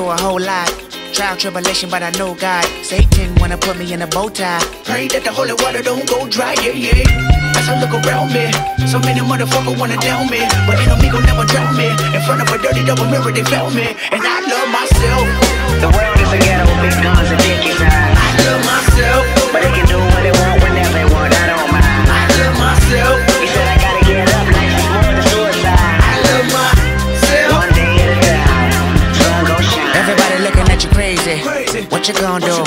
through a whole lot. Trial, tribulation, but I know God. Satan wanna put me in a bow tie. Pray that the holy water don't go dry, yeah, yeah. As I look around me, so many motherfuckers wanna down me, but enemy gon' never drown me. In front of a dirty double mirror, they found me, and I love myself. The world is a ghetto, big guns and dick inside. I love myself, but they can do what they want whenever they want. I don't mind. I love myself. He said I gotta get up, life is more than suicide. I love myself. One day at a time, sun gon' shine. Everybody looking at you crazy. What you gonna do?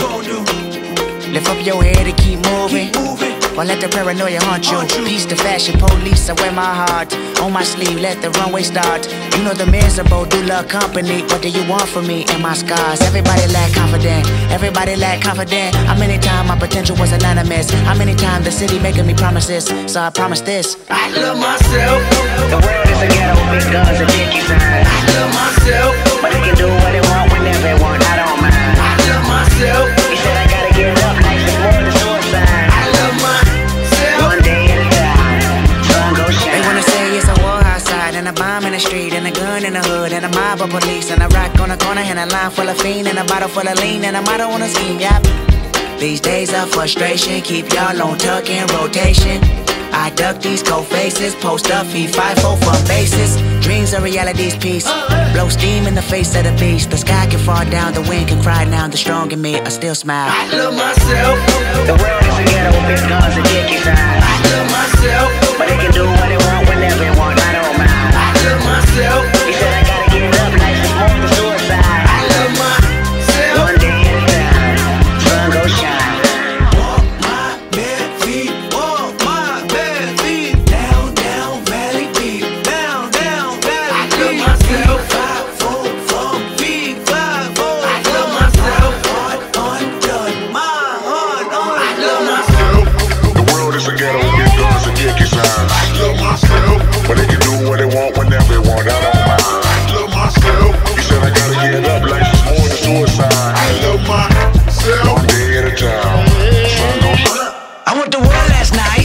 Lift up your head and keep moving. Or let the paranoia haunt you. Peace to fashion police, I wear my heart on my sleeve, let the runway start. You know the miserable do love company. What do you want from me and my scars? Everybody lack confident, everybody lack confident. How many times my potential was anonymous? How many times the city making me promises? So I promise this, I love myself. The world is a ghetto, big guns and dick inside. I love myself, but they can do what they want whenever they want. I don't mind. I love myself. He said I gotta get up, life is more than suicide. I love myself. One day at a time, sun gon' shine. They wanna say it's a war outside, and a bomb in the street, and a gun in the hood, and a mob of police, and a rock on the corner, and a line full of fiend, and a bottle full of lean, and a motto on a scheme, yep. These days of frustration keep y'all on tuck in rotation. I duck these cold faces, post up, feed 5-4 for bases. Dreams are reality's piece. Blow steam in the face of the beast. The sky can fall down, the wind can cry now. The strong in me, I still smile. I love myself. The world is a ghetto, big guns and dick inside. I love myself, but they can do what they want whenever they want. I don't mind. I love myself. He said I gotta get up, life is more than suicide. I love myself. One day at a time, sun gon' shine. Walk my bare feet, walk my bare feet. Down, down, valley deep. Down, down, valley deep. I love myself. 5-4 from big 5-4. I love myself. Heart undone, my heart on. I love myself. The world is a ghetto, big guns and dick inside. I love myself, but they can do what they want whenever they want. I don't mind. I love myself. He said I gotta get up, life is more than suicide. I love myself. One day at a time, sun gon' shine. I went to war last night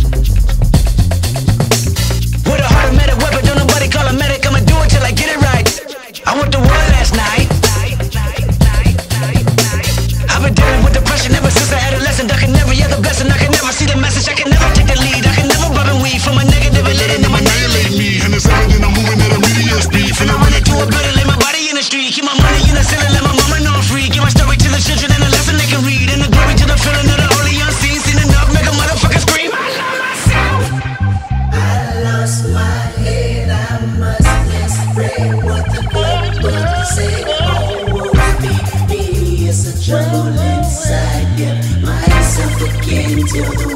with a heart of medic weapon. Don't nobody call a medic. I'ma do it till I get it right. I went to war last night. I've been dealing with depression ever since I adolescent. I can never hear the blessing. I can never see the message. I can never take the lead. I can never rub and weed from a negative and letting them annihilate me. And it's evident I'm moving at a medium speed. Finna run into a building, lay my body in the street. Keep my money in the ceiling, let my mama know I'm free. Give my story to the children and a lesson they can read. And the glory to the feeling of the holy unseen. Seen enough, make a motherfucker scream. I love myself. I lost my head, I must misread what the good book said. Oh, woe be me, it's a trouble inside. Yeah, myself again till the